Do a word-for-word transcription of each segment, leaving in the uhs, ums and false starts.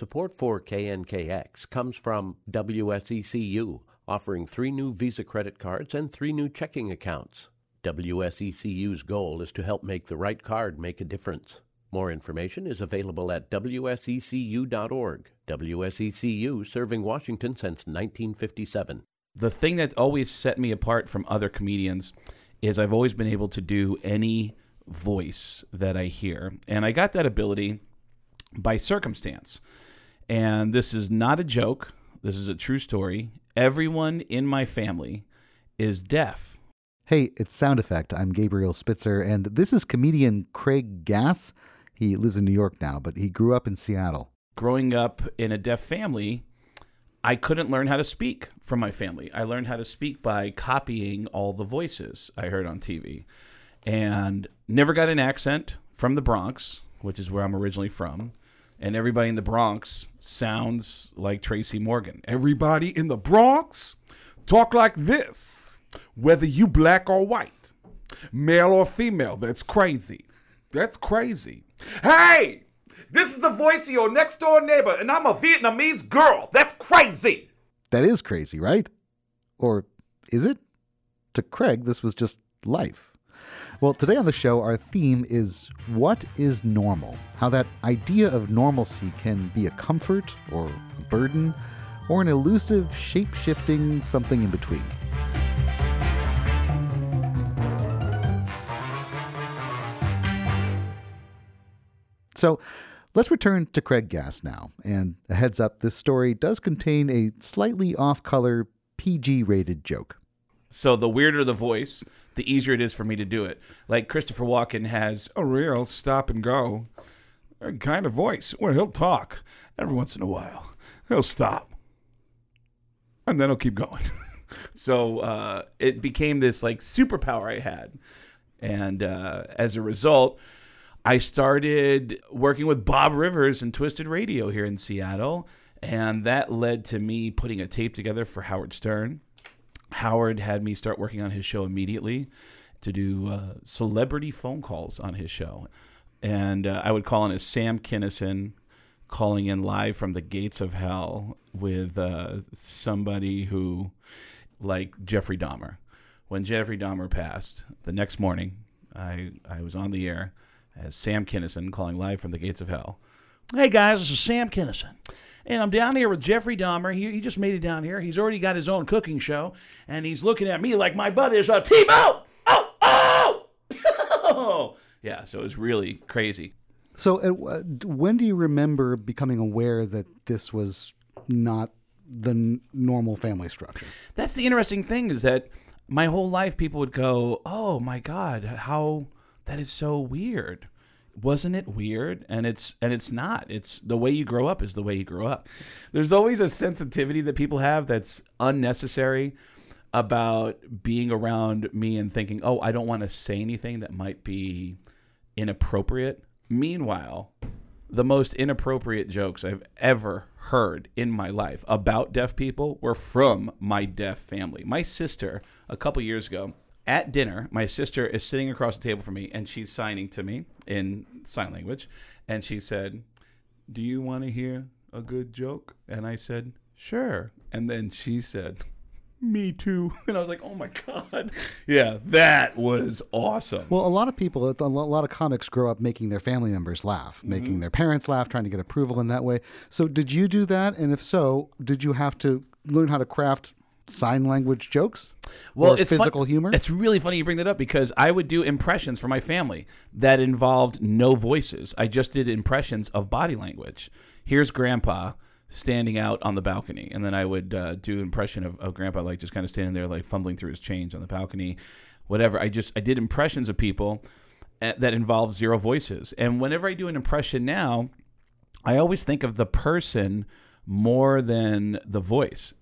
Support for K N K X comes from W S E C U, offering three new Visa credit cards and three new checking accounts. W S E C U's goal is to help make the right card make a difference. More information is available at W S E C U dot org. W S E C U, serving Washington since nineteen fifty-seven. The thing that always set me apart from other comedians is I've always been able to do any voice that I hear. And I got that ability by circumstance. And this is not a joke. This is a true story. Everyone in my family is deaf. Hey, it's Sound Effect. I'm Gabriel Spitzer, and this is comedian Craig Gass. He lives in New York now, but he grew up in Seattle. Growing up in a deaf family, I couldn't learn how to speak from my family. I learned how to speak by copying all the voices I heard on T V. And never got an accent from the Bronx, which is where I'm originally from. And everybody in the Bronx sounds like Tracy Morgan. Everybody in the Bronx talk like this, whether you black or white, male or female. That's crazy. That's crazy. Hey, this is the voice of your next door neighbor, and I'm a Vietnamese girl. That's crazy. That is crazy, right? Or is it? To Craig, this was just life. Well, today on the show, our theme is what is normal? How that idea of normalcy can be a comfort or a burden or an elusive, shape-shifting something in between. So let's return to Craig Gass now. And a heads up, this story does contain a slightly off-color P G-rated joke. So the weirder the voice, the easier it is for me to do it. Like Christopher Walken has A real stop and go kind of voice where he'll talk every once in a while. He'll stop. And then he'll keep going. So uh, it became this like superpower I had. And uh, as a result, I started working with Bob Rivers and Twisted Radio here in Seattle. And that led to me putting a tape together for Howard Stern. Howard had me start working on his show immediately to do uh, celebrity phone calls on his show. And uh, I would call in as Sam Kinison, calling in live from the gates of hell with uh, somebody who, like Jeffrey Dahmer. When Jeffrey Dahmer passed, the next morning, I, I was on the air as Sam Kinison calling live from the gates of hell. Hey guys, this is Sam Kinison. And I'm down here with Jeffrey Dahmer. He, he just made it down here. He's already got his own cooking show. And he's looking at me like my butt is a T-bone. Oh, oh, oh. Yeah, so it was really crazy. So uh, when do you remember becoming aware that this was not the n- normal family structure? That's the interesting thing is that my whole life people would go, oh, my God, how that is so weird. Wasn't it weird? And it's and it's not. It's the way you grow up is the way you grow up. There's always a sensitivity that people have that's unnecessary about being around me and thinking, oh, I don't want to say anything that might be inappropriate. Meanwhile, the most inappropriate jokes I've ever heard in my life about deaf people were from my deaf family. My sister, a couple years ago, at dinner, my sister is sitting across the table from me, and she's signing to me in sign language. And she said, do you want to hear a good joke? And I said, sure. And then she said, me too. And I was like, oh, my God. Yeah, that was awesome. Well, a lot of people, a lot of comics grow up making their family members laugh, mm-hmm. making their parents laugh, trying to get approval in that way. So did you do that? And if so, did you have to learn how to craft sign language jokes? Well, or it's physical fun- humor? It's really funny you bring that up because I would do impressions for my family that involved no voices. I just did impressions of body language. Here's Grandpa standing out on the balcony, and then I would uh, do impression of, of Grandpa, like just kind of standing there, like fumbling through his change on the balcony, whatever. I just I did impressions of people that involved zero voices, and whenever I do an impression now, I always think of the person more than the voice.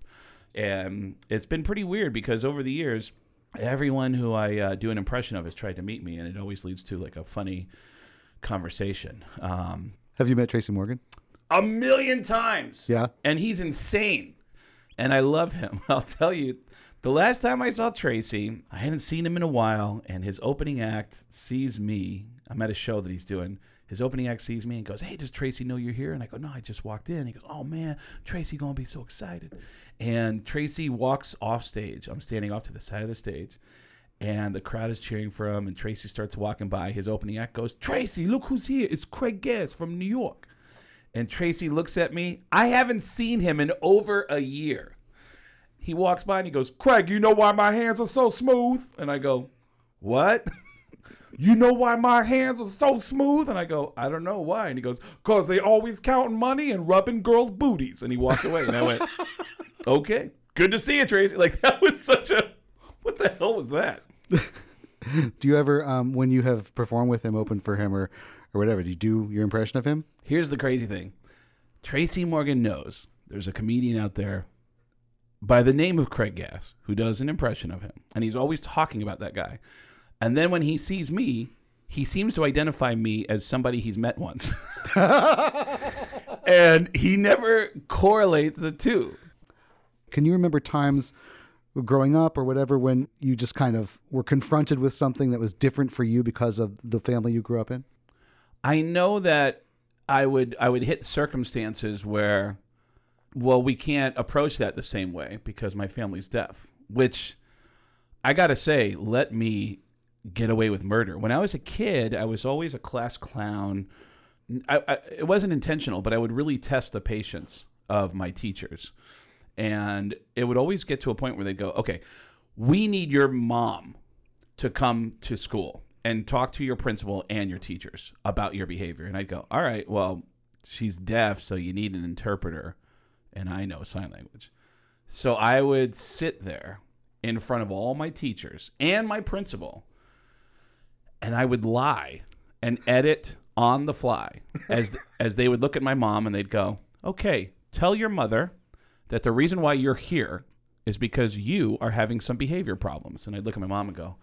And it's been pretty weird because over the years, everyone who I uh, do an impression of has tried to meet me, and it always leads to like a funny conversation. Um, Have you met Tracy Morgan? A million times. Yeah. And he's insane. And I love him. I'll tell you, the last time I saw Tracy, I hadn't seen him in a while, and his opening act sees me. I'm at a show that he's doing, his opening act sees me and goes, "Hey, does Tracy know you're here?" And I go, "No, I just walked in." He goes, "Oh man, Tracy gonna be so excited." And Tracy walks off stage. I'm standing off to the side of the stage, and the crowd is cheering for him. And Tracy starts walking by. His opening act goes, "Tracy, look who's here. It's Craig Gass from New York." And Tracy looks at me. I haven't seen him in over a year. He walks by and he goes, "Craig, you know why my hands are so smooth?" And I go, "What?" "You know why my hands are so smooth?" And I go, "I don't know why." And he goes, "Cause they always counting money and rubbing girls' booties." And he walked away. And I went, "Okay, good to see you, Tracy." Like, that was such a, what the hell was that? Do you ever, um, when you have performed with him, open for him or, or whatever, do you do your impression of him? Here's the crazy thing. Tracy Morgan knows there's a comedian out there by the name of Craig Gass who does an impression of him. And he's always talking about that guy. And then when he sees me, he seems to identify me as somebody he's met once. And he never correlates the two. Can you remember times growing up or whatever when you just kind of were confronted with something that was different for you because of the family you grew up in? I know that I would I would hit circumstances where, well, we can't approach that the same way because my family's deaf, which I got to say, let me get away with murder. When I was a kid, I was always a class clown. I, I, it wasn't intentional, but I would really test the patience of my teachers. And it would always get to a point where they'd go, "Okay, we need your mom to come to school and talk to your principal and your teachers about your behavior." And I'd go, "All right, well, she's deaf, so you need an interpreter. And I know sign language." So I would sit there in front of all my teachers and my principal, and I would lie and edit on the fly as as they would look at my mom and they'd go, "Okay, tell your mother that the reason why you're here is because you are having some behavior problems." And I'd look at my mom and go,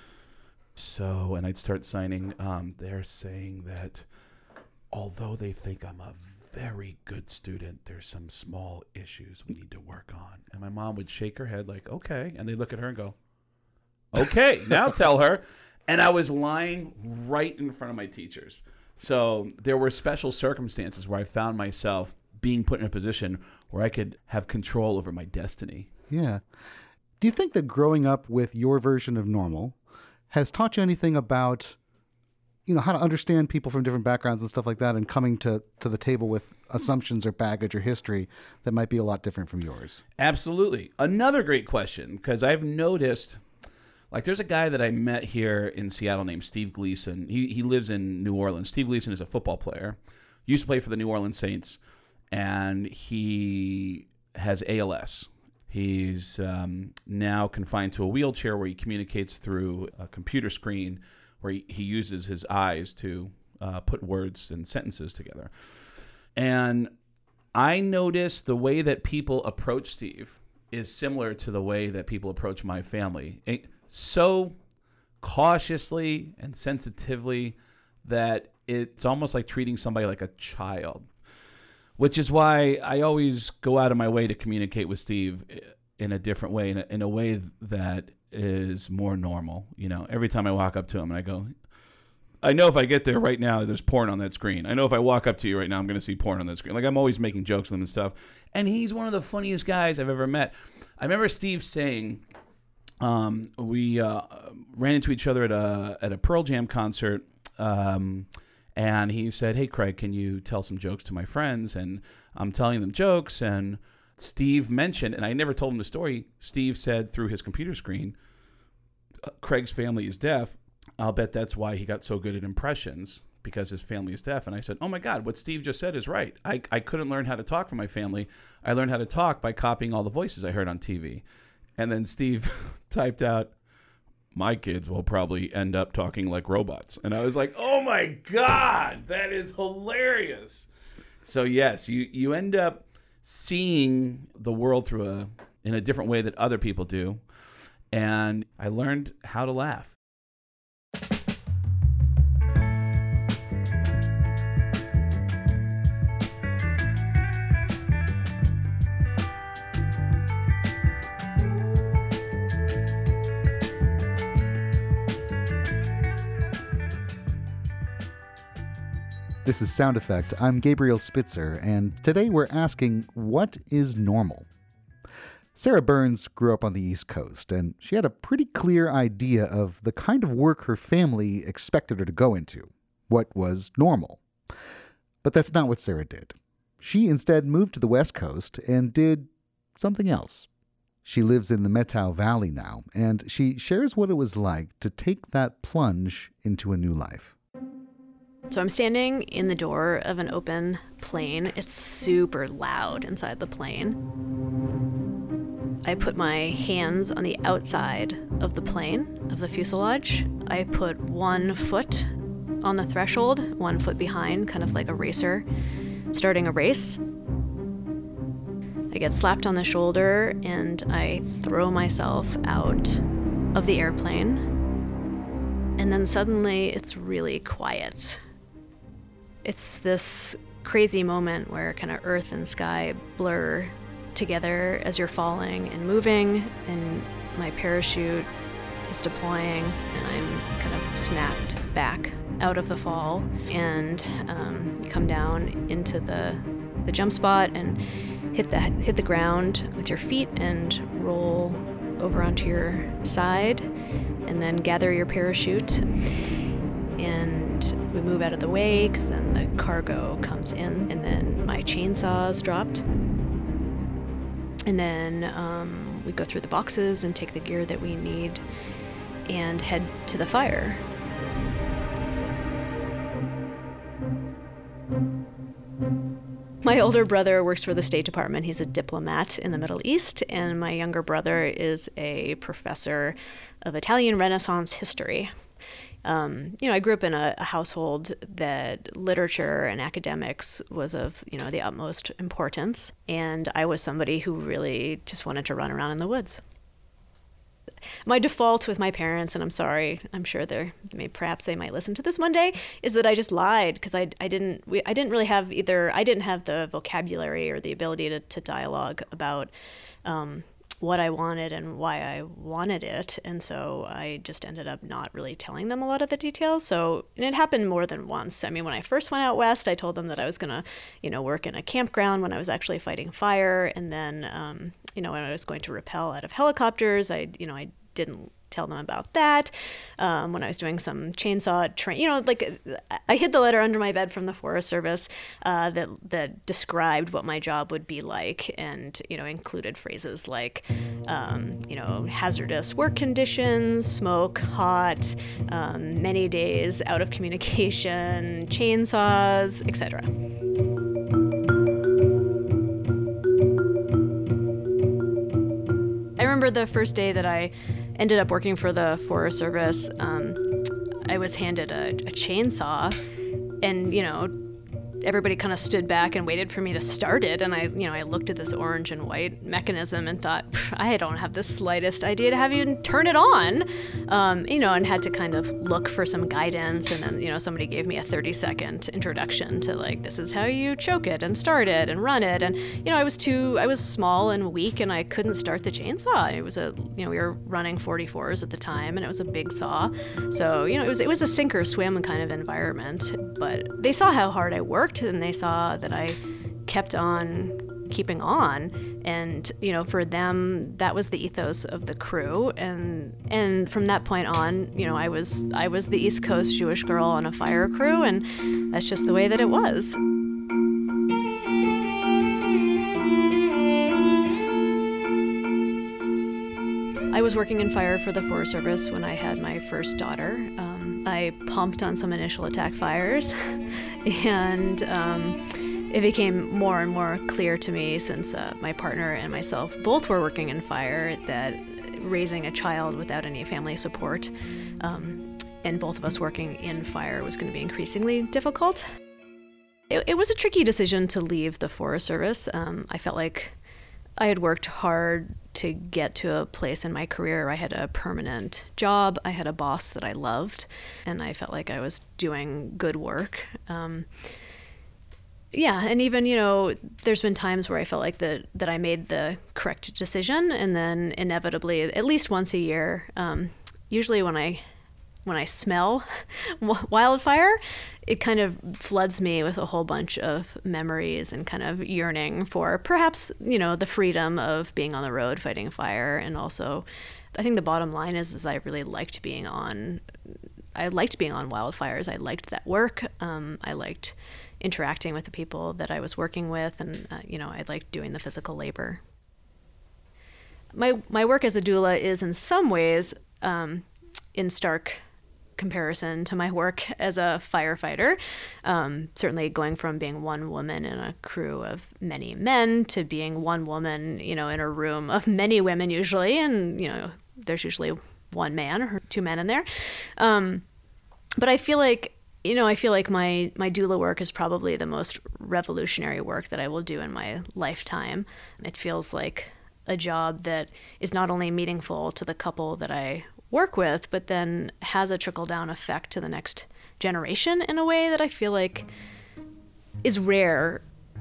"So," and I'd start signing, um, "they're saying that although they think I'm a very good student, there's some small issues we need to work on." And my mom would shake her head like, "Okay." And they look at her and go, "Okay, now tell her." And I was lying right in front of my teachers. So there were special circumstances where I found myself being put in a position where I could have control over my destiny. Yeah. Do you think that growing up with your version of normal has taught you anything about, you know, how to understand people from different backgrounds and stuff like that, and coming to, to the table with assumptions or baggage or history that might be a lot different from yours? Absolutely. Another great question, because I've noticed, like, there's a guy that I met here in Seattle named Steve Gleason. He he lives in New Orleans. Steve Gleason is a football player. Used to play for the New Orleans Saints, and he has A L S. He's um, now confined to a wheelchair where he communicates through a computer screen where he, he uses his eyes to uh, put words and sentences together. And I noticed the way that people approach Steve is similar to the way that people approach my family. It, so cautiously and sensitively that it's almost like treating somebody like a child, which is why I always go out of my way to communicate with Steve in a different way, in a, in a way that is more normal. You know, every time I walk up to him and I go, I know if I get there right now, there's porn on that screen. I know if I walk up to you right now, I'm going to see porn on that screen. Like, I'm always making jokes with him and stuff. And he's one of the funniest guys I've ever met. I remember Steve saying, um, we uh, ran into each other at a at a Pearl Jam concert, um, and he said, "Hey, Craig, can you tell some jokes to my friends?" And I'm telling them jokes, and Steve mentioned, and I never told him the story, Steve said through his computer screen, "Craig's family is deaf. I'll bet that's why he got so good at impressions, because his family is deaf." And I said, "Oh my God, what Steve just said is right. I, I couldn't learn how to talk for my family. I learned how to talk by copying all the voices I heard on T V." And then Steve typed out, "My kids will probably end up talking like robots." And I was like, oh my God, that is hilarious. So yes, you, you end up seeing the world through a in a different way that other people do. And I learned how to laugh. This is Sound Effect. I'm Gabriel Spitzer, and today we're asking, what is normal? Sarah Burns grew up on the East Coast, and she had a pretty clear idea of the kind of work her family expected her to go into, what was normal. But that's not what Sarah did. She instead moved to the West Coast and did something else. She lives in the Methow Valley now, and she shares what it was like to take that plunge into a new life. So I'm standing in the door of an open plane. It's super loud inside the plane. I put my hands on the outside of the plane, of the fuselage. I put one foot on the threshold, one foot behind, kind of like a racer starting a race. I get slapped on the shoulder and I throw myself out of the airplane. And then suddenly it's really quiet. It's this crazy moment where kind of earth and sky blur together as you're falling and moving, and my parachute is deploying, and I'm kind of snapped back out of the fall and um, come down into the the jump spot and hit the hit the ground with your feet and roll over onto your side, and then gather your parachute. And we move out of the way because then the cargo comes in, and then my chainsaw's dropped. And then um, we go through the boxes and take the gear that we need and head to the fire. My older brother works for the State Department. He's a diplomat in the Middle East, and my younger brother is a professor of Italian Renaissance history. Um, you know, I grew up in a, a household that literature and academics was of, you know, the utmost importance. And I was somebody who really just wanted to run around in the woods. My default with my parents, and I'm sorry, I'm sure they're, maybe perhaps they might listen to this one day, is that I just lied because I, I didn't, we, I didn't really have either, I didn't have the vocabulary or the ability to, to dialogue about, um, what I wanted and why I wanted it. And so I just ended up not really telling them a lot of the details. So, and it happened more than once. I mean, when I first went out west, I told them that I was going to, you know, work in a campground when I was actually fighting fire. And then, um, you know, when I was going to rappel out of helicopters, I, you know, I didn't tell them about that. Um, when I was doing some chainsaw train, you know, like I hid the letter under my bed from the Forest Service uh, that that described what my job would be like, and you know, included phrases like, um, you know, hazardous work conditions, smoke, hot, um, many days out of communication, chainsaws, et cetera. I remember the first day that I ended up working for the Forest Service. Um, I was handed a, a chainsaw, and, you know, everybody kind of stood back and waited for me to start it. And I, you know, I looked at this orange and white mechanism and thought, I don't have the slightest idea to have you turn it on, um, you know, and had to kind of look for some guidance. And then, you know, somebody gave me a thirty second introduction to like, this is how you choke it and start it and run it. And, you know, I was too, I was small and weak and I couldn't start the chainsaw. It was a, you know, we were running forty-fours at the time, and it was a big saw. So, you know, it was, it was a sink or swim kind of environment, but they saw how hard I worked, and they saw that I kept on keeping on. And, you know, for them, that was the ethos of the crew. And and from that point on, you know, I was I was the East Coast Jewish girl on a fire crew, and that's just the way that it was. I was working in fire for the Forest Service when I had my first daughter. Um, I pumped on some initial attack fires, and um, it became more and more clear to me, since uh, my partner and myself both were working in fire, that raising a child without any family support, um, and both of us working in fire, was going to be increasingly difficult. It, it was a tricky decision to leave the Forest Service. Um, I felt like I had worked hard to get to a place in my career where I had a permanent job, I had a boss that I loved, and I felt like I was doing good work. Um, yeah, and even, you know, there's been times where I felt like that that I made the correct decision, and then inevitably, at least once a year, um, usually when I when I smell wildfire, it kind of floods me with a whole bunch of memories and kind of yearning for perhaps, you know, the freedom of being on the road fighting fire. And also, I think the bottom line is, is I really liked being on, I liked being on wildfires. I liked that work. Um, I liked interacting with the people that I was working with. And, uh, you know, I liked doing the physical labor. My, my work as a doula is in some ways um, in stark comparison to my work as a firefighter. Um, certainly going from being one woman in a crew of many men to being one woman, you know, in a room of many women usually, and, you know, there's usually one man or two men in there. Um, but I feel like, you know, I feel like my, my doula work is probably the most revolutionary work that I will do in my lifetime. It feels like a job that is not only meaningful to the couple that I work with, but then has a trickle-down effect to the next generation in a way that I feel like is rare.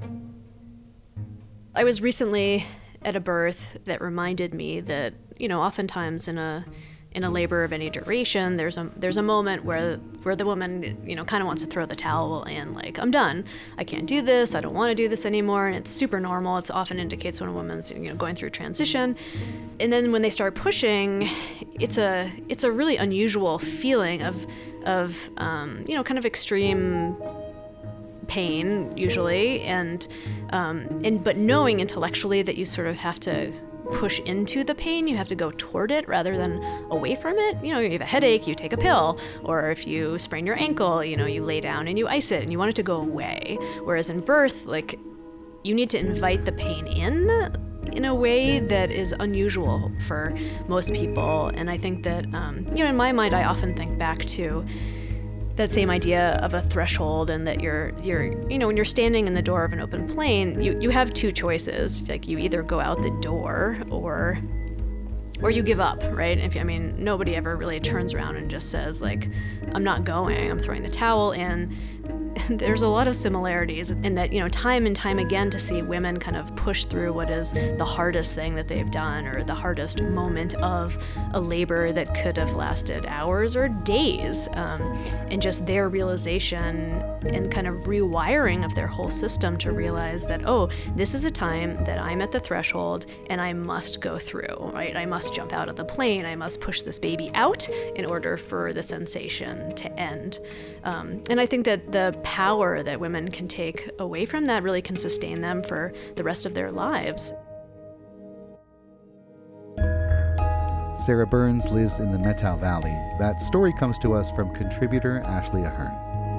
I was recently at a birth that reminded me that, you know, oftentimes in a in a labor of any duration, there's a there's a moment where where the woman, you know, kind of wants to throw the towel in, like, I'm done. I can't do this. I don't want to do this anymore. And it's super normal. It often indicates when a woman's, you know, going through transition. And then when they start pushing, it's a it's a really unusual feeling of of um, you know, kind of extreme pain usually, and um, and but knowing intellectually that you sort of have to push into the pain, you have to go toward it rather than away from it. You know, you have a headache, you take a pill, or if you sprain your ankle, you know, you lay down and you ice it and you want it to go away. Whereas in birth, like, you need to invite the pain in in a way that is unusual for most people. And I think that, um, you know, in my mind, I often think back to that same idea of a threshold, and that you're, you're, you know, when you're standing in the door of an open plane, you, you have two choices. Like, you either go out the door or, or you give up, right? If I mean, nobody ever really turns around and just says, like, I'm not going, I'm throwing the towel in. There's a lot of similarities in that, you know, time and time again to see women kind of push through what is the hardest thing that they've done, or the hardest moment of a labor that could have lasted hours or days, um, and just their realization and kind of rewiring of their whole system to realize that, oh, this is a time that I'm at the threshold and I must go through, right? I must jump out of the plane. I must push this baby out in order for the sensation to end. Um, and I think that the power that women can take away from that really can sustain them for the rest of their lives. Sarah Burns lives in the Methow Valley. That story comes to us from contributor Ashley Ahern.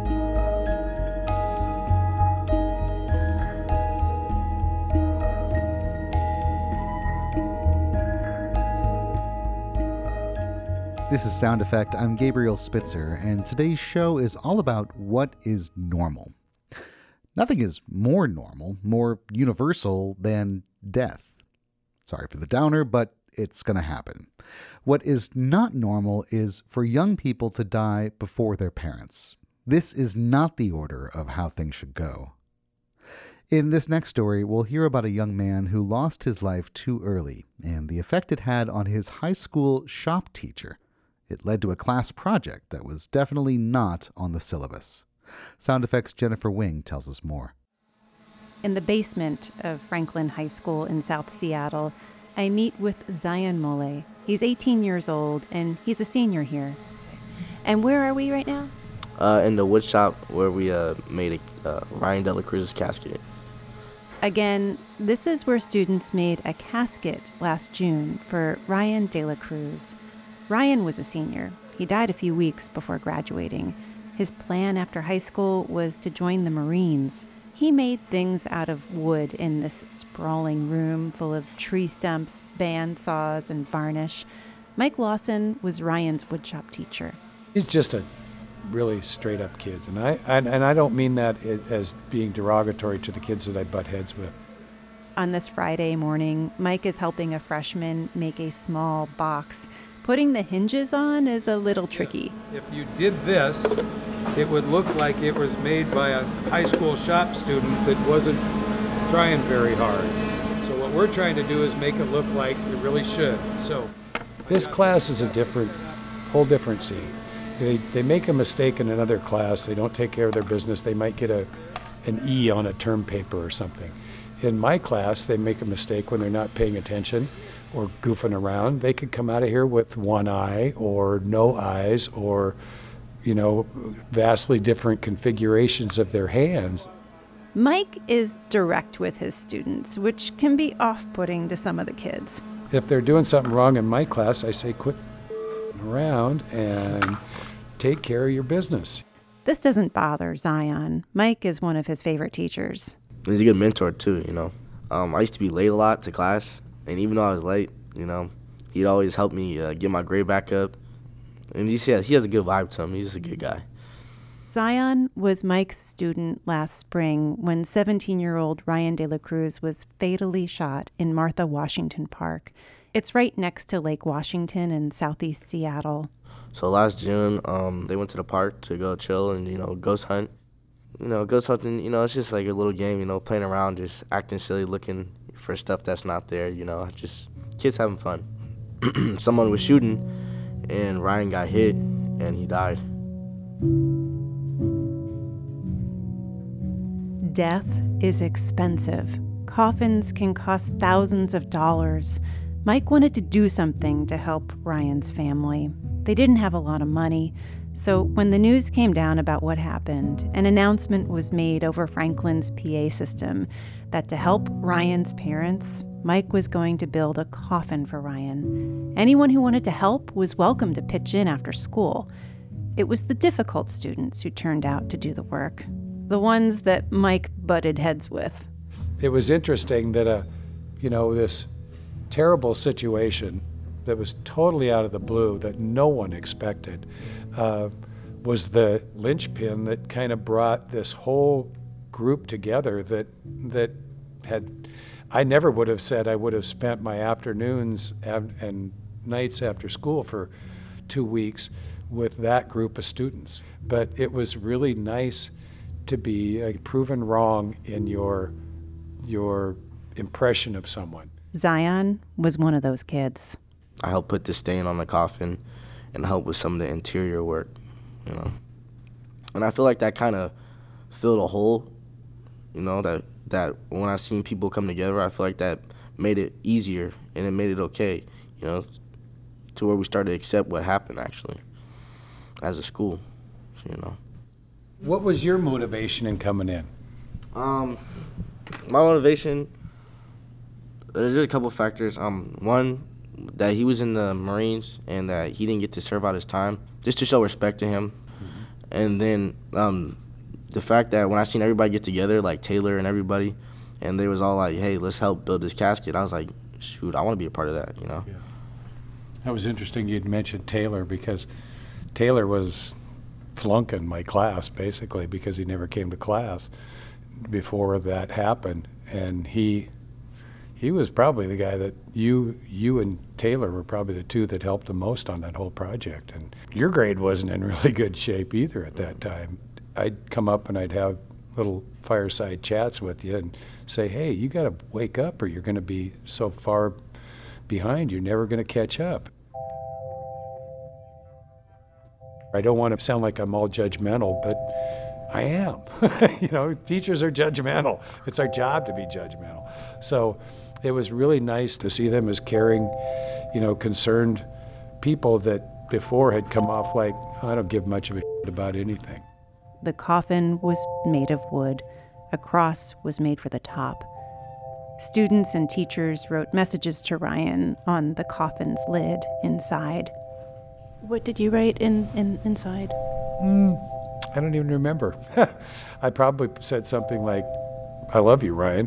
This is Sound Effect. I'm Gabriel Spitzer, and today's show is all about what is normal. Nothing is more normal, more universal than death. Sorry for the downer, but it's going to happen. What is not normal is for young people to die before their parents. This is not the order of how things should go. In this next story, we'll hear about a young man who lost his life too early and the effect it had on his high school shop teacher. It led to a class project that was definitely not on the syllabus. Sound Effects' Jennifer Wing tells us more. In the basement of Franklin High School in South Seattle, I meet with Zion Mole. He's eighteen years old, and he's a senior here. And where are we right now? Uh, in the wood shop where we uh, made a, uh, Ryan De La Cruz's casket. Again, this is where students made a casket last June for Ryan De La Cruz. Ryan was a senior. He died a few weeks before graduating. His plan after high school was to join the Marines. He made things out of wood in this sprawling room full of tree stumps, band saws, and varnish. Mike Lawson was Ryan's woodshop teacher. He's just a really straight-up kid, and I and, and I don't mean that as being derogatory to the kids that I butt heads with. On this Friday morning, Mike is helping a freshman make a small box. Putting the hinges on is a little tricky. If you did this, it would look like it was made by a high school shop student that wasn't trying very hard. So what we're trying to do is make it look like it really should. So this class is a different, whole different scene. They, they make a mistake in another class, they don't take care of their business, they might get a, an E on a term paper or something. In my class, they make a mistake when they're not paying attention or goofing around. They could come out of here with one eye or no eyes or, you know, vastly different configurations of their hands. Mike is direct with his students, which can be off-putting to some of the kids. If they're doing something wrong in my class, I say, quit around and take care of your business. This doesn't bother Zion. Mike is one of his favorite teachers. He's a good mentor, too, you know. Um, I used to be late a lot to class, and even though I was late, you know, he'd always help me uh, get my grade back up. And he has, he has a good vibe to him. He's just a good guy. Zion was Mike's student last spring when seventeen-year-old Ryan De La Cruz was fatally shot in Martha Washington Park. It's right next to Lake Washington in southeast Seattle. So last June, um, they went to the park to go chill and, you know, ghost hunt. You know, ghost hunting, you know, it's just like a little game, you know, playing around, just acting silly, looking for stuff that's not there, you know, just kids having fun. Someone was shooting, and Ryan got hit, and he died. Death is expensive. Coffins can cost thousands of dollars. Mike wanted to do something to help Ryan's family. They didn't have a lot of money, so when the news came down about what happened, an announcement was made over Franklin's P A system that to help Ryan's parents, Mike was going to build a coffin for Ryan. Anyone who wanted to help was welcome to pitch in after school. It was the difficult students who turned out to do the work, the ones that Mike butted heads with. It was interesting that, a, you know, this terrible situation that was totally out of the blue, that no one expected, uh, was the linchpin that kind of brought this whole group together that that had, I never would have said I would have spent my afternoons and, and nights after school for two weeks with that group of students. But it was really nice to be uh, proven wrong in your your impression of someone. Zion was one of those kids. I helped put the stain on the coffin and help with some of the interior work, you know. And I feel like that kind of filled a hole, you know, that, that when I seen people come together, I feel like that made it easier and it made it okay, you know, to where we started to accept what happened, actually, as a school, you know. What was your motivation in coming in? Um, my motivation, there's a couple factors. Um, one, that he was in the Marines and that he didn't get to serve out his time, just to show respect to him. Mm-hmm. And then um, the fact that when I seen everybody get together, like Taylor and everybody, and they was all like, hey, let's help build this casket, I was like, shoot, I want to be a part of that, you know? Yeah. That was interesting you'd mentioned Taylor, because Taylor was flunking my class, basically, because he never came to class before that happened. And he he was probably the guy that you you and Taylor were probably the two that helped the most on that whole project. And your grade wasn't in really good shape either at that time. I'd come up and I'd have little fireside chats with you and say, hey, you got to wake up or you're going to be so far behind, you're never going to catch up. I don't want to sound like I'm all judgmental, but I am. You know, teachers are judgmental. It's our job to be judgmental. So it was really nice to see them as caring, you know, concerned people that before had come off like, I don't give much of a shit about anything. The coffin was made of wood. A cross was made for the top. Students and teachers wrote messages to Ryan on the coffin's lid inside. What did you write in, in inside? Mm, I don't even remember. I probably said something like, I love you, Ryan.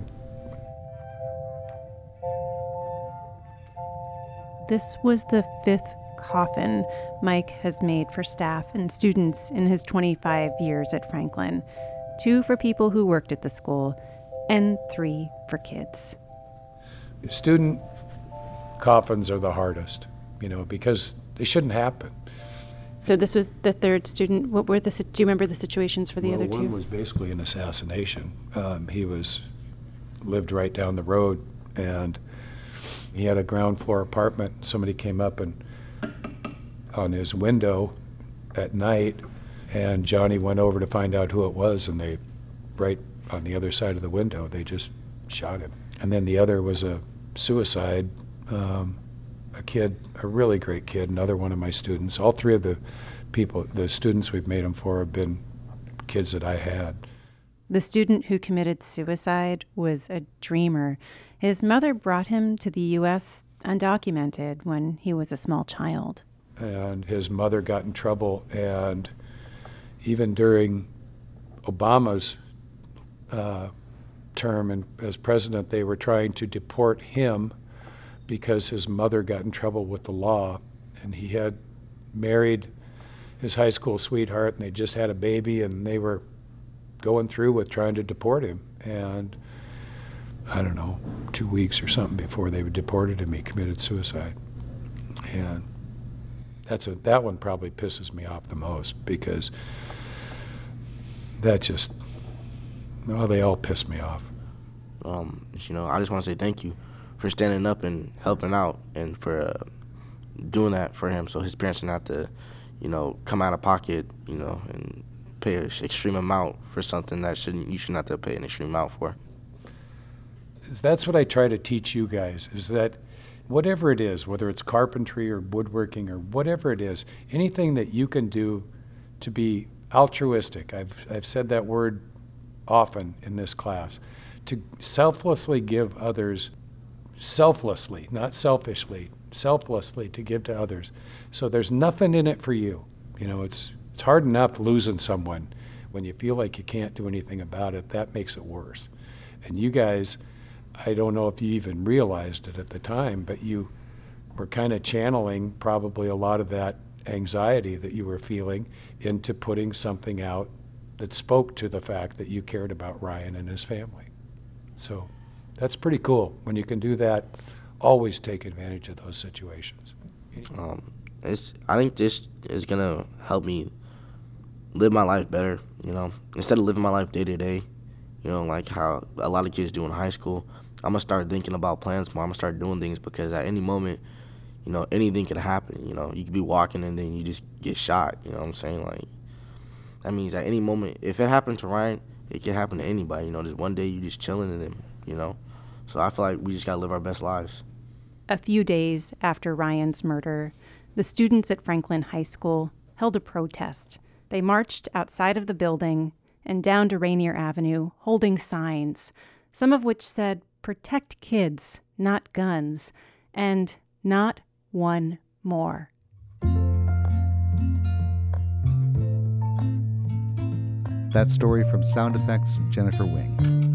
This was the fifth coffin Mike has made for staff and students in his twenty-five years at Franklin. Two for people who worked at the school, and three for kids. Student coffins are the hardest, you know, because they shouldn't happen. So this was the third student. What were the? Do you remember the situations for the well, other two? One was basically an assassination. Um, he was lived right down the road, and he had a ground floor apartment. Somebody came up and on his window at night, and Johnny went over to find out who it was, and they, right on the other side of the window, they just shot him. And then the other was a suicide, um, a kid, a really great kid, another one of my students. All three of the people, the students we've made them for, have been kids that I had. The student who committed suicide was a dreamer. His mother brought him to the U S undocumented when he was a small child. And his mother got in trouble, and even during Obama's uh, term and as president, they were trying to deport him because his mother got in trouble with the law, and he had married his high school sweetheart, and they just had a baby, and they were going through with trying to deport him. And I don't know, two weeks or something before they deported him, he committed suicide. And that's a, that one probably pisses me off the most, because that just, well, they all piss me off. Um, you know, I just want to say thank you for standing up and helping out, and for uh, doing that for him, so his parents didn't have to, you know, come out of pocket, you know, and pay an extreme amount for something that shouldn't you shouldn't have to pay an extreme amount for. That's what I try to teach you guys, is that whatever it is, whether it's carpentry or woodworking or whatever it is, anything that you can do to be altruistic, I've I've said that word often in this class, to selflessly give others, selflessly, not selfishly, selflessly to give to others. So there's nothing in it for you. You know, it's it's hard enough losing someone. When you feel like you can't do anything about it, that makes it worse. And you guys, I don't know if you even realized it at the time, but you were kind of channeling probably a lot of that anxiety that you were feeling into putting something out that spoke to the fact that you cared about Ryan and his family. So that's pretty cool. When you can do that, always take advantage of those situations. Um, it's, I think this is going to help me live my life better, you know. Instead of living my life day to day, you know, like how a lot of kids do in high school, I'm going to start thinking about plans more. I'm going to start doing things, because at any moment, you know, anything could happen, you know. You could be walking and then you just get shot, you know what I'm saying? Like, that means at any moment, if it happened to Ryan, it can happen to anybody, you know. Just one day you just chilling in them, you know. So I feel like we just got to live our best lives. A few days after Ryan's murder, the students at Franklin High School held a protest. They marched outside of the building and down to Rainier Avenue, holding signs, some of which said, "Protect kids, not guns," and "Not one more." That story from Sound Effects, Jennifer Wing.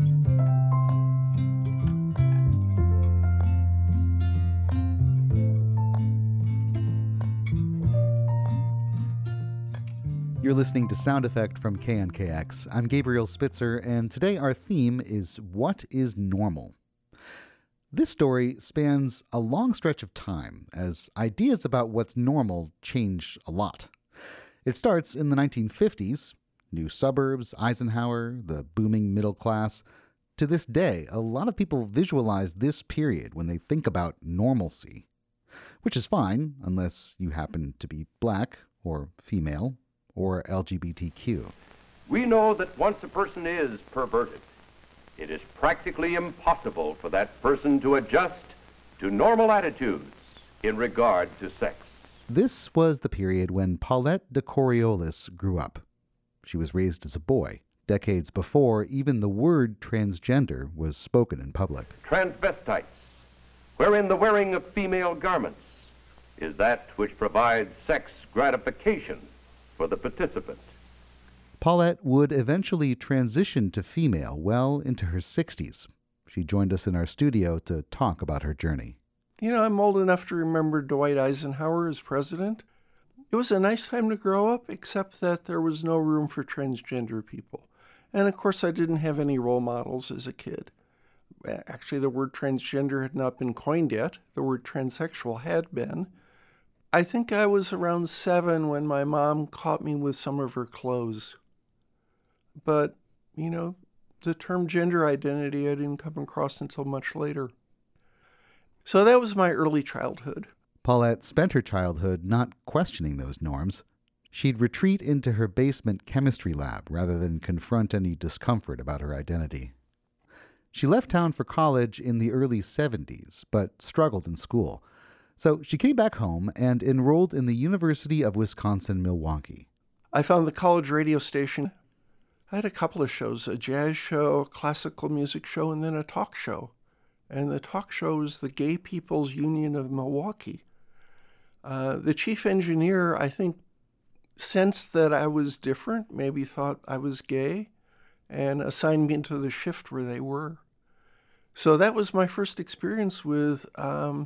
You're listening to Sound Effect from K N K X. I'm Gabriel Spitzer, and today our theme is What is Normal? This story spans a long stretch of time, as ideas about what's normal change a lot. It starts in the nineteen fifties, new suburbs, Eisenhower, the booming middle class. To this day, a lot of people visualize this period when they think about normalcy, which is fine unless you happen to be black or female or L G B T Q. We know that once a person is perverted, it is practically impossible for that person to adjust to normal attitudes in regard to sex. This was the period when Paulette de Coriolis grew up. She was raised as a boy, decades before even the word transgender was spoken in public. Transvestites, wherein the wearing of female garments is that which provides sex gratification for the participant. Paulette would eventually transition to female well into her sixties. She joined us in our studio to talk about her journey. You know, I'm old enough to remember Dwight Eisenhower as president. It was a nice time to grow up, except that there was no room for transgender people. And of course, I didn't have any role models as a kid. Actually, the word transgender had not been coined yet. The word transsexual had been. I think I was around seven when my mom caught me with some of her clothes. But, you know, the term gender identity I didn't come across until much later. So that was my early childhood. Paulette spent her childhood not questioning those norms. She'd retreat into her basement chemistry lab rather than confront any discomfort about her identity. She left town for college in the early seventies, but struggled in school. So she came back home and enrolled in the University of Wisconsin-Milwaukee. I found the college radio station. I had a couple of shows, a jazz show, a classical music show, and then a talk show. And the talk show was the Gay People's Union of Milwaukee. Uh, the chief engineer, I think, sensed that I was different, maybe thought I was gay, and assigned me into the shift where they were. So that was my first experience with, um,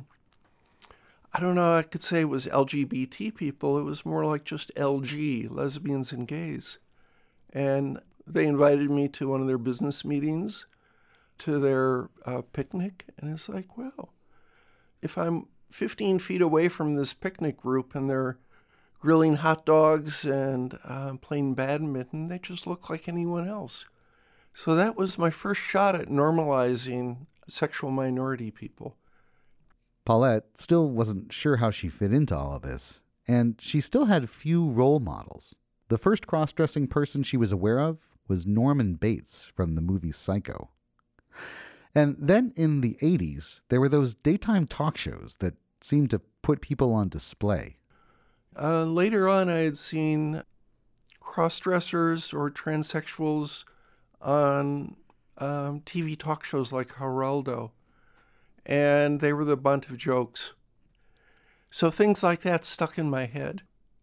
I don't know, I could say it was L G B T people. It was more like just L G, lesbians and gays. And they invited me to one of their business meetings, to their uh, picnic. And it's like, well, if I'm fifteen feet away from this picnic group and they're grilling hot dogs and uh, playing badminton, they just look like anyone else. So that was my first shot at normalizing sexual minority people. Paulette still wasn't sure how she fit into all of this, and she still had few role models. The first cross-dressing person she was aware of was Norman Bates from the movie Psycho. And then in the eighties, there were those daytime talk shows that seemed to put people on display. Uh, later on, I had seen cross-dressers or transsexuals on um, T V talk shows like Geraldo, and they were the butt of jokes. So things like that stuck in my head.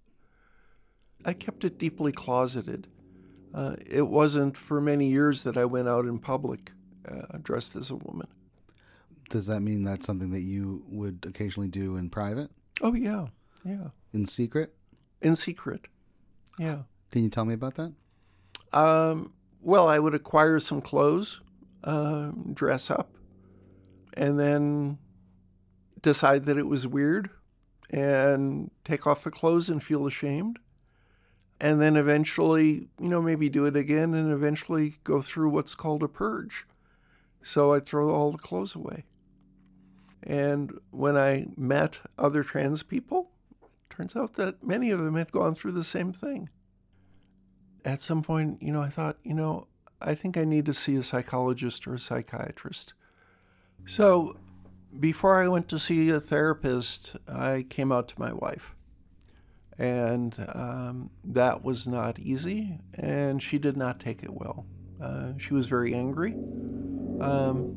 I kept it deeply closeted. Uh, it wasn't for many years that I went out in public uh, dressed as a woman. Does that mean that's something that you would occasionally do in private? Oh, yeah, yeah. In secret? In secret, yeah. Can you tell me about that? Um, well, I would acquire some clothes, uh, dress up, and then decide that it was weird and take off the clothes and feel ashamed. And then eventually, you know, maybe do it again and eventually go through what's called a purge. So I'd throw all the clothes away. And when I met other trans people, it turns out that many of them had gone through the same thing. At some point, you know, I thought, you know, I think I need to see a psychologist or a psychiatrist. So before I went to see a therapist, I came out to my wife. And um, that was not easy, and she did not take it well. Uh, she was very angry. Um,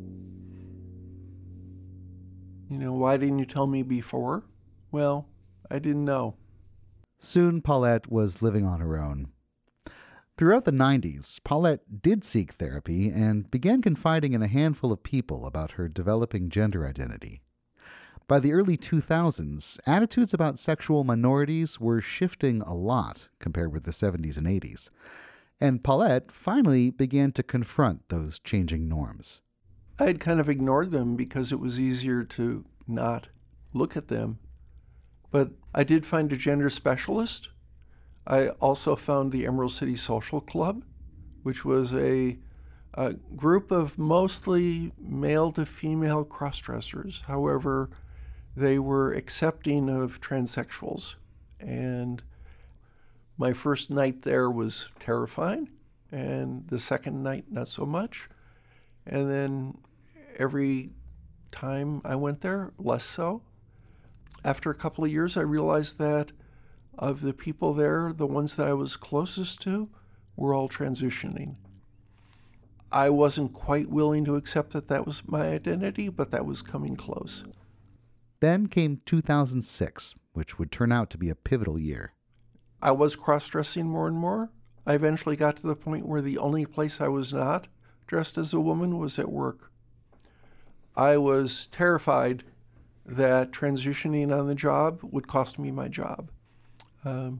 you know, why didn't you tell me before? Well, I didn't know. Soon, Paulette was living on her own. Throughout the nineties, Paulette did seek therapy and began confiding in a handful of people about her developing gender identity. By the early two thousands, attitudes about sexual minorities were shifting a lot compared with the seventies and eighties, and Paulette finally began to confront those changing norms. I had kind of ignored them because it was easier to not look at them. But I did find a gender specialist. I also found the Emerald City Social Club, which was a, a group of mostly male to female cross-dressers. However, they were accepting of transsexuals. And my first night there was terrifying, and the second night not so much. And then every time I went there, less so. After a couple of years, I realized that of the people there, the ones that I was closest to were all transitioning. I wasn't quite willing to accept that that was my identity, but that was coming close. Then came two thousand six, which would turn out to be a pivotal year. I was cross-dressing more and more. I eventually got to the point where the only place I was not dressed as a woman was at work. I was terrified that transitioning on the job would cost me my job. Um,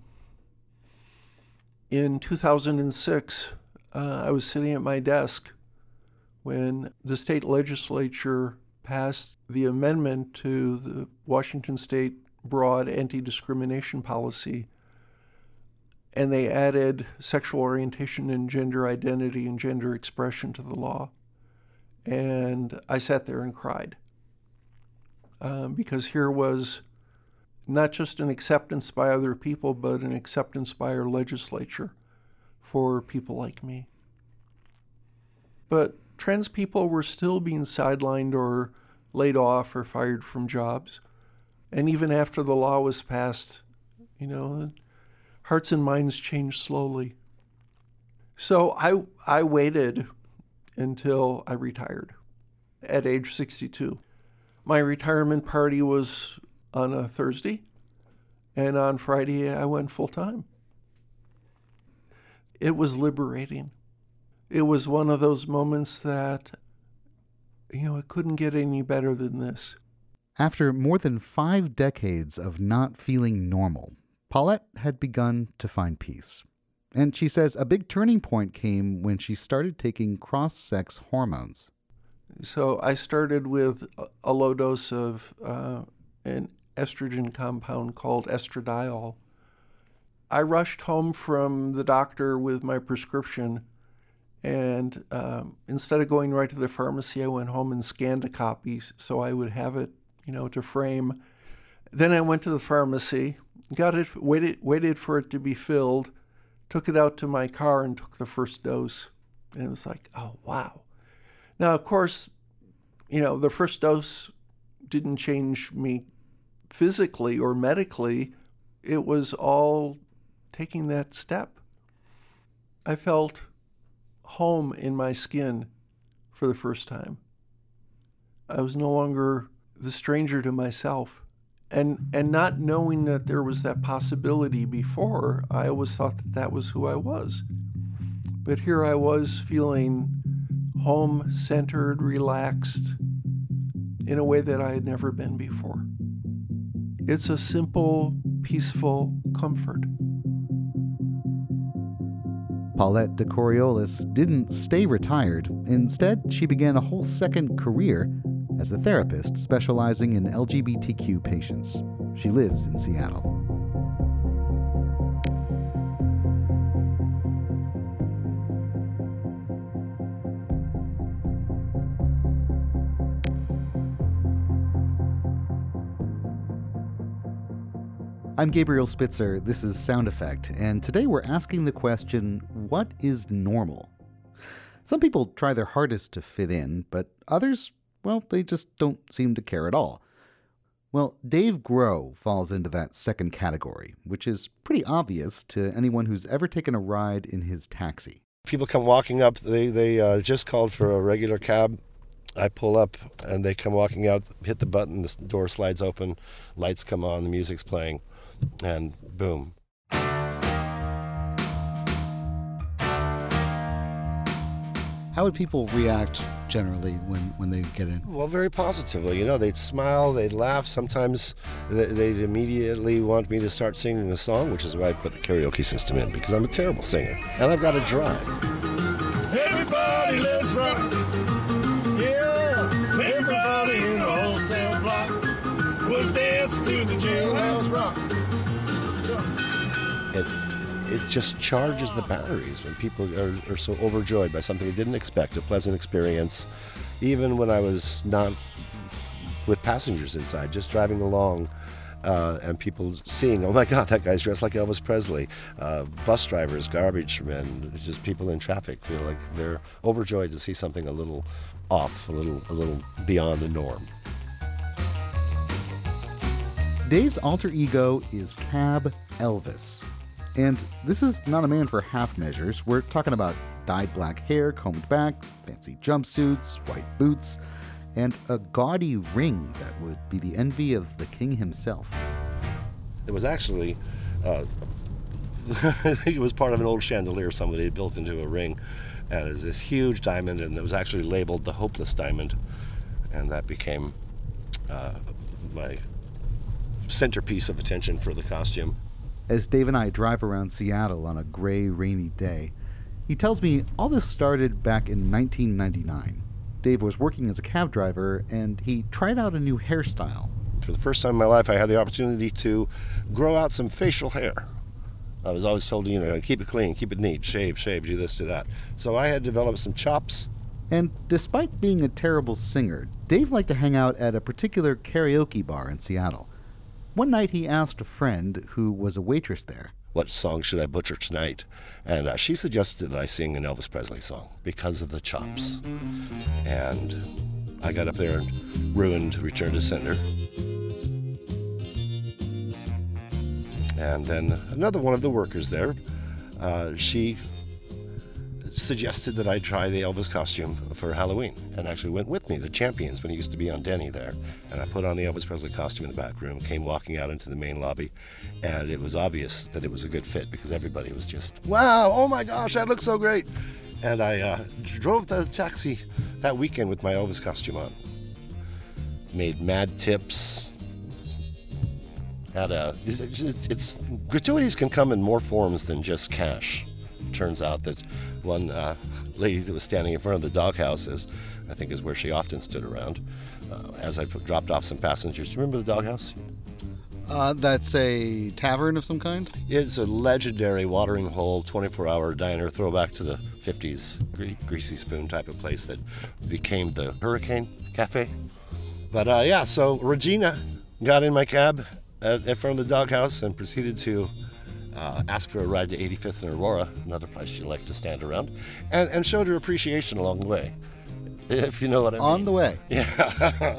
in two thousand six, uh, I was sitting at my desk when the state legislature passed the amendment to the Washington State broad anti-discrimination policy, and they added sexual orientation and gender identity and gender expression to the law. And I sat there and cried um, because here was not just an acceptance by other people, but an acceptance by our legislature for people like me. But trans people were still being sidelined or laid off or fired from jobs. And even after the law was passed, you know, hearts and minds changed slowly. So I I waited until I retired at age sixty-two. My retirement party was on a Thursday, and on Friday I went full time. It was liberating. It was one of those moments that, you know, it couldn't get any better than this. After more than five decades of not feeling normal, Paulette had begun to find peace. And she says a big turning point came when she started taking cross-sex hormones. So I started with a low dose of uh, an estrogen compound called estradiol. I rushed home from the doctor with my prescription, and um, instead of going right to the pharmacy, I went home and scanned a copy so I would have it, you know, to frame. Then I went to the pharmacy, got it, waited, waited for it to be filled, took it out to my car and took the first dose. And it was like, oh, wow. Now, of course, you know, the first dose didn't change me physically or medically. It was all taking that step. I felt home in my skin for the first time. I was no longer the stranger to myself. And and not knowing that there was that possibility before, I always thought that that was who I was. But here I was feeling home-centered, relaxed, in a way that I had never been before. It's a simple, peaceful comfort. Paulette de Coriolis didn't stay retired. Instead, she began a whole second career as a therapist specializing in L G B T Q patients. She lives in Seattle. I'm Gabriel Spitzer, this is Sound Effect, and today we're asking the question, what is normal? Some people try their hardest to fit in, but others, well, they just don't seem to care at all. Well, Dave Groh falls into that second category, which is pretty obvious to anyone who's ever taken a ride in his taxi. People come walking up, they, they uh, just called for a regular cab. I pull up and they come walking out, hit the button, the door slides open, lights come on, the music's playing. And boom. How would people react generally when, when they get in? Well, very positively. You know, they'd smile, they'd laugh. Sometimes they'd immediately want me to start singing the song, which is why I put the karaoke system in, because I'm a terrible singer. And I've got to drive. Everybody, let's rock. Yeah, everybody in the wholesale block was dancing to the jailhouse rock. It, it just charges the batteries when people are, are so overjoyed by something they didn't expect, a pleasant experience. Even when I was not with passengers inside, just driving along uh, and people seeing, oh my God, that guy's dressed like Elvis Presley. Uh, bus drivers, garbage men, just people in traffic feel like they're overjoyed to see something a little off, a little, a little beyond the norm. Dave's alter ego is Cab Elvis. And this is not a man for half measures. We're talking about dyed black hair, combed back, fancy jumpsuits, white boots, and a gaudy ring that would be the envy of the king himself. It was actually, uh, I think it was part of an old chandelier somebody had built into a ring. And it was this huge diamond, and it was actually labeled the Hopeless Diamond. And that became uh, my centerpiece of attention for the costume. As Dave and I drive around Seattle on a gray, rainy day, he tells me all this started back in nineteen ninety-nine. Dave was working as a cab driver, and he tried out a new hairstyle. For the first time in my life, I had the opportunity to grow out some facial hair. I was always told, you know, keep it clean, keep it neat, shave, shave, do this, do that. So I had developed some chops. And despite being a terrible singer, Dave liked to hang out at a particular karaoke bar in Seattle. One night he asked a friend who was a waitress there, what song should I butcher tonight? And uh, she suggested that I sing an Elvis Presley song because of the chops. And I got up there and ruined Return to Sender. And then another one of the workers there, uh, she suggested that I try the Elvis costume for Halloween, and actually went with me to Champions when he used to be on Denny there. And I put on the Elvis Presley costume in the back room, came walking out into the main lobby, and it was obvious that it was a good fit because everybody was just, wow, oh my gosh, that looks so great. And I uh, drove the taxi that weekend with my Elvis costume on. Made mad tips. Had a, it's, it's gratuities can come in more forms than just cash. Turns out that one uh, lady that was standing in front of the doghouse, is, I think is where she often stood around, uh, as I put, dropped off some passengers. Do you remember the doghouse? Uh, that's a tavern of some kind? It's a legendary watering hole, twenty-four hour diner, throwback to the fifties, gre- greasy spoon type of place that became the Hurricane Cafe. But uh, yeah, so Regina got in my cab at, at front of the doghouse and proceeded to Uh, asked for a ride to eighty-fifth and Aurora, another place she liked to stand around, and, and showed her appreciation along the way, if you know what I mean. On the way. Yeah.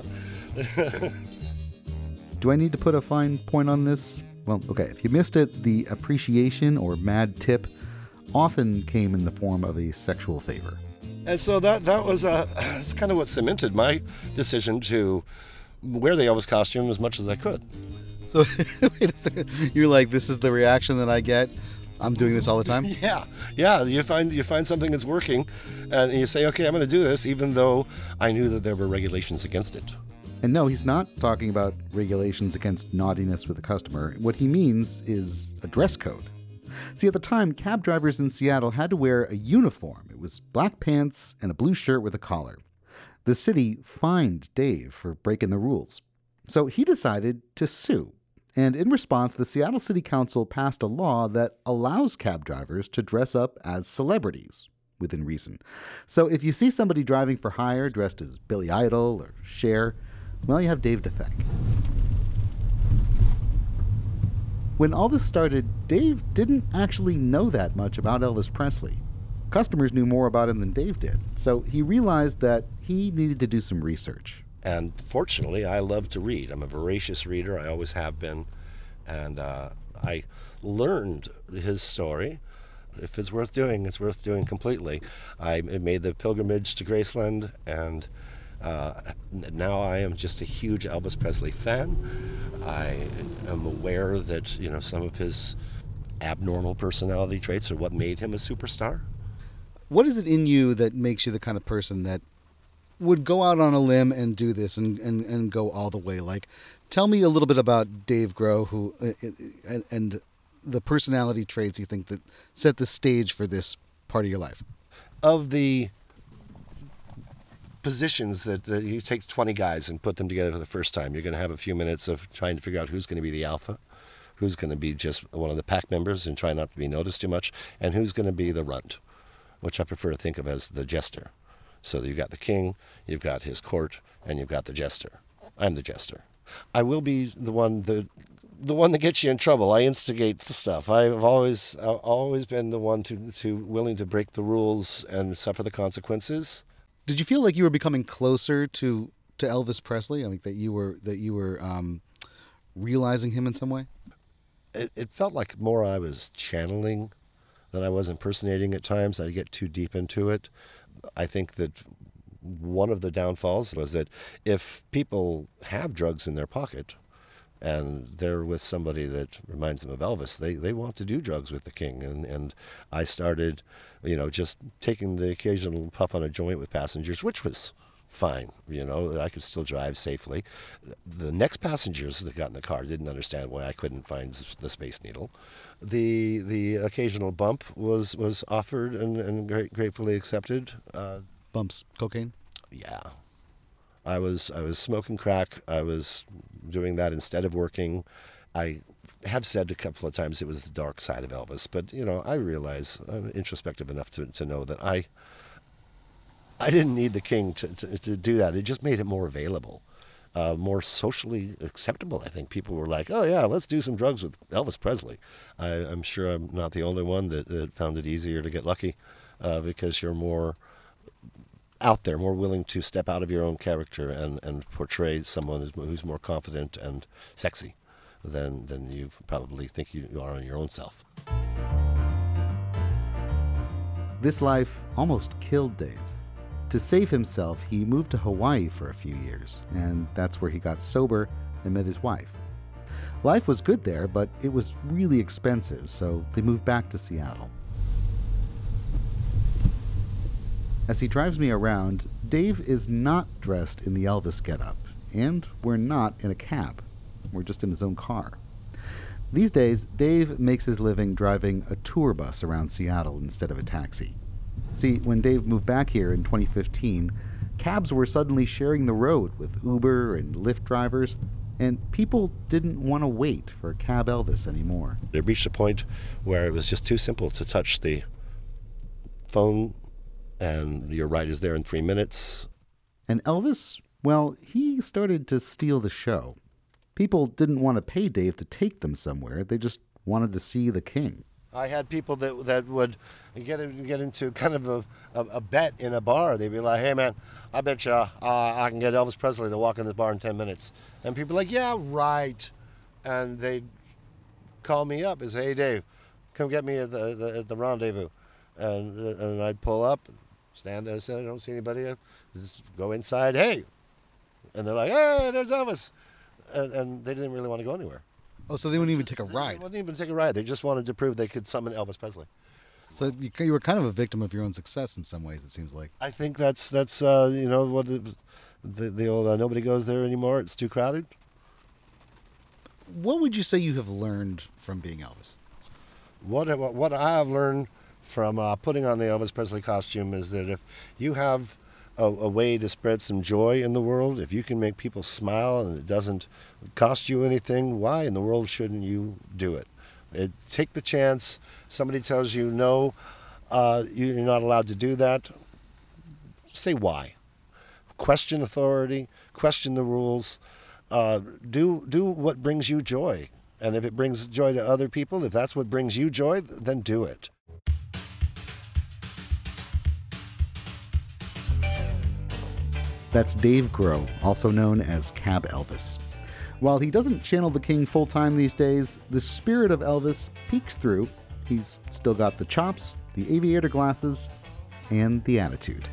Do I need to put a fine point on this? Well, okay, if you missed it, the appreciation or mad tip often came in the form of a sexual favor. And so that, that was uh, that's kind of what cemented my decision to wear the Elvis costume as much as I could. So, wait a second. You're like, this is the reaction that I get? I'm doing this all the time? Yeah. Yeah. You find you find something that's working, and you say, okay, I'm going to do this, even though I knew that there were regulations against it. And no, he's not talking about regulations against naughtiness with a customer. What he means is a dress code. See, at the time, cab drivers in Seattle had to wear a uniform. It was black pants and a blue shirt with a collar. The city fined Dave for breaking the rules. So he decided to sue. And in response, the Seattle City Council passed a law that allows cab drivers to dress up as celebrities, within reason. So if you see somebody driving for hire dressed as Billy Idol or Cher, well, you have Dave to thank. When all this started, Dave didn't actually know that much about Elvis Presley. Customers knew more about him than Dave did, so he realized that he needed to do some research. And fortunately, I love to read. I'm a voracious reader. I always have been. And uh, I learned his story. If it's worth doing, it's worth doing completely. I made the pilgrimage to Graceland, and uh, now I am just a huge Elvis Presley fan. I am aware that, you know, some of his abnormal personality traits are what made him a superstar. What is it in you that makes you the kind of person that would go out on a limb and do this and, and, and go all the way? Like, tell me a little bit about Dave Groh, who uh, and, and the personality traits you think that set the stage for this part of your life. Of the positions that, that you take twenty guys and put them together for the first time, you're going to have a few minutes of trying to figure out who's going to be the alpha, who's going to be just one of the pack members and try not to be noticed too much, and who's going to be the runt, which I prefer to think of as the jester. So you've got the king, you've got his court, and you've got the jester. I'm the jester. I will be the one the the one that gets you in trouble. I instigate the stuff. I've always I've always been the one to, to willing to break the rules and suffer the consequences. Did you feel like you were becoming closer to, to Elvis Presley? I mean, that you were that you were um, realizing him in some way? It, it felt like more I was channeling than I was impersonating at times. I'd get too deep into it. I think that one of the downfalls was that if people have drugs in their pocket and they're with somebody that reminds them of Elvis, they, they want to do drugs with the king. And, and I started, you know, just taking the occasional puff on a joint with passengers, which was fine. You know, I could still drive safely. The next passengers that got in the car didn't understand why I couldn't find the Space Needle. The the occasional bump was, was offered and, and great, gratefully accepted. Uh, Bumps, cocaine? Yeah. I was I was smoking crack. I was doing that instead of working. I have said a couple of times it was the dark side of Elvis, but, you know, I realize I'm introspective enough to, to know that I I didn't need the king to, to, to do that. It just made it more available. uh, more socially acceptable. I think people were like, oh, yeah, let's do some drugs with Elvis Presley. I, I'm sure I'm not the only one that, that found it easier to get lucky uh, because you're more out there, more willing to step out of your own character and, and portray someone who's, who's more confident and sexy than, than you probably think you are on your own self. This life almost killed Dave. To save himself, he moved to Hawaii for a few years, and that's where he got sober and met his wife. Life was good there, but it was really expensive, so they moved back to Seattle. As he drives me around, Dave is not dressed in the Elvis getup, and we're not in a cab. We're just in his own car. These days, Dave makes his living driving a tour bus around Seattle instead of a taxi. See, when Dave moved back here in twenty fifteen, cabs were suddenly sharing the road with Uber and Lyft drivers, and people didn't want to wait for Cab Elvis anymore. It reached a point where it was just too simple to touch the phone, and your ride is there in three minutes. And Elvis, well, he started to steal the show. People didn't want to pay Dave to take them somewhere. They just wanted to see the king. I had people that that would get get into kind of a, a, a bet in a bar. They'd be like, hey, man, I bet you uh, I can get Elvis Presley to walk in this bar in ten minutes. And people are like, yeah, right. And they'd call me up and say, hey, Dave, come get me at the, the, at the rendezvous. And and I'd pull up, stand there, I don't see anybody. Just go inside, hey. And they're like, hey, there's Elvis. And, and they didn't really want to go anywhere. Oh, so they wouldn't even take a ride? They wouldn't even take a ride. They just wanted to prove they could summon Elvis Presley. So you, you were kind of a victim of your own success in some ways, it seems like. I think that's, that's uh, you know, what the, the, the old uh, nobody goes there anymore, it's too crowded. What would you say you have learned from being Elvis? What, what, what I have learned from uh, putting on the Elvis Presley costume is that if you have a, a way to spread some joy in the world, if you can make people smile and it doesn't cost you anything, why in the world shouldn't you do it? It take the chance. Somebody tells you no, uh, you're not allowed to do that. Say why. Question authority. Question the rules. Uh, do do what brings you joy. And if it brings joy to other people, if that's what brings you joy, then do it. That's Dave Groh, also known as Cab Elvis. While he doesn't channel the king full-time these days, the spirit of Elvis peeks through. He's still got the chops, the aviator glasses, and the attitude.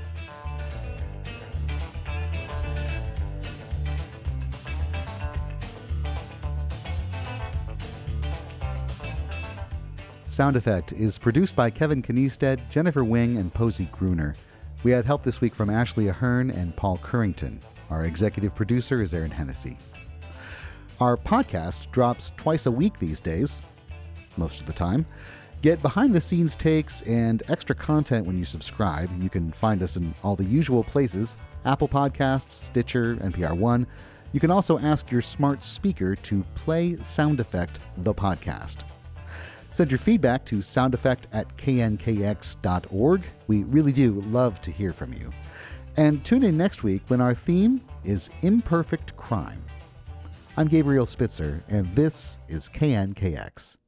Sound Effect is produced by Kevin Kniestead, Jennifer Wing, and Posey Gruner. We had help this week from Ashley Ahern and Paul Currington. Our executive producer is Aaron Hennessy. Our podcast drops twice a week these days, most of the time. Get behind-the-scenes takes and extra content when you subscribe. You can find us in all the usual places, Apple Podcasts, Stitcher, N P R One. You can also ask your smart speaker to play Sound Effect, the podcast. Send your feedback to soundeffect at k n k x dot org. We really do love to hear from you. And tune in next week when our theme is Imperfect Crime. I'm Gabriel Spitzer, and this is K N K X.